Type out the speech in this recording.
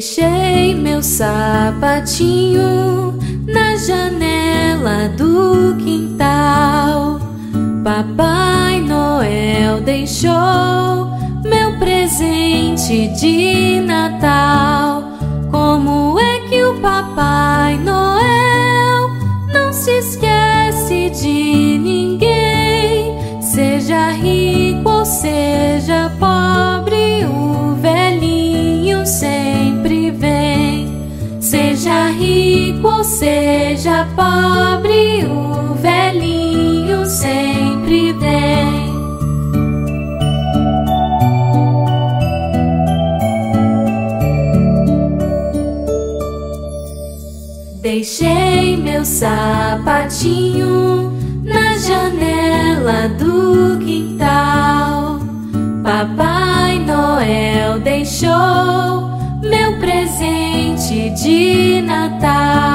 Deixei meu sapatinho na janela do quintal. Papai Noel deixou meu presente de Natal. Como é que o Papai Noel não se esquece de ninguém? Seja rico ou seja pobre, o velhinho sempre vem. Seja rico ou seja pobre, o velhinho sempre vem. Deixei meu sapatinho na janela do quintal. Papai Noel deixou meu presente de Natal.